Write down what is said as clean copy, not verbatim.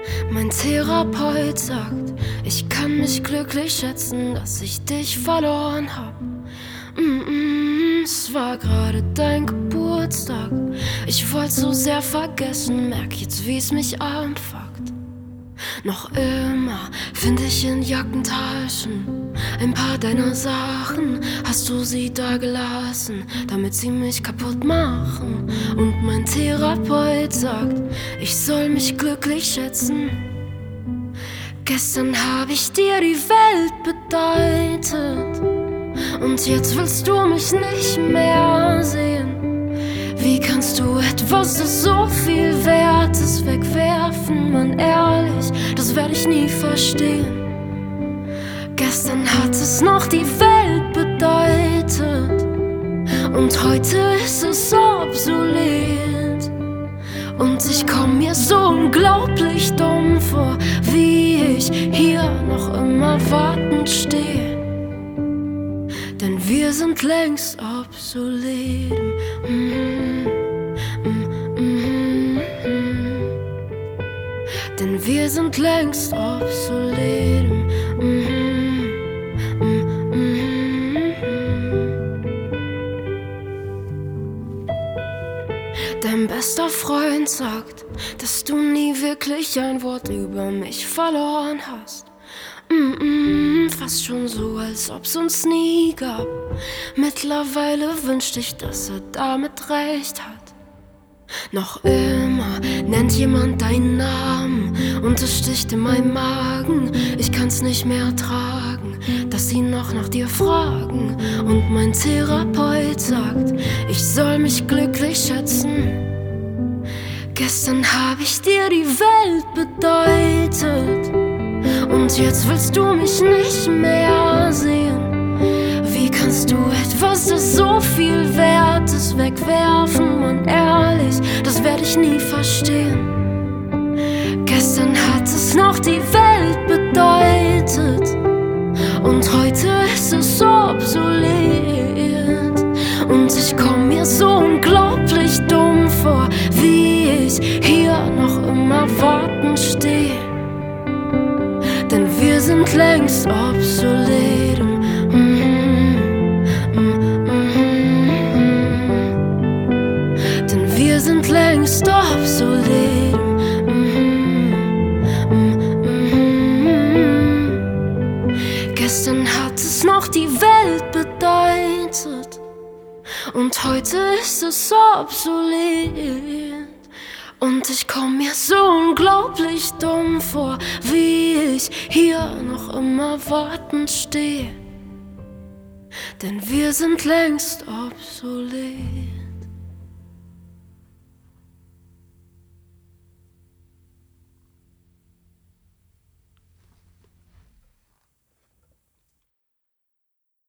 Mein Therapeut sagt, ich kann mich glücklich schätzen, dass ich dich verloren hab. Es war gerade dein Geburtstag. Ich wollte so sehr vergessen, merk jetzt, wie's mich anfuckt. Noch immer find ich in Jackentaschen ein paar deiner Sachen. Hast du sie da gelassen, damit sie mich kaputt machen? Und mein Therapeut sagt, ich soll mich glücklich schätzen. Gestern hab ich dir die Welt bedeutet und jetzt willst du mich nicht mehr sehen. Wie kannst du etwas, das so viel wert ist, wegwerfen, Mann, ehrlich, das werd ich nie verstehen. Gestern hat es noch die Welt bedeutet und heute ist es obsolet. Und ich komm mir so unglaublich dumm vor, wie ich hier noch immer wartend stehe. Denn wir sind längst obsolet. Denn wir sind längst obsolet. Dein bester Freund sagt, dass du nie wirklich ein Wort über mich verloren hast. Fast schon so, als ob's uns nie gab. Mittlerweile wünscht ich, dass er damit recht hat. Noch immer nennt jemand deinen Namen und es sticht in meinem Magen. Ich kann's nicht mehr tragen, dass sie noch nach dir fragen. Und mein Therapeut sagt, ich soll mich glücklich schätzen. Gestern hab ich dir die Welt bedeutet und jetzt willst du mich nicht mehr sehen. Wie kannst du etwas, das so viel wert ist, wegwerfen, Mann, ehrlich, das werd ich nie verstehen. Gestern hat es noch die Welt bedeutet und heute ist es obsolet. Und ich komm mir so unglaublich dumm vor, wie ich hier noch immer wartend stehe. Denn wir sind längst obsolet. Denn wir sind längst obsolet. Gestern hat es noch die Welt bedeutet und heute ist es obsolet. Und ich komm mir so unglaublich dumm vor, wie ich hier noch immer wartend stehe. Denn wir sind längst obsolet.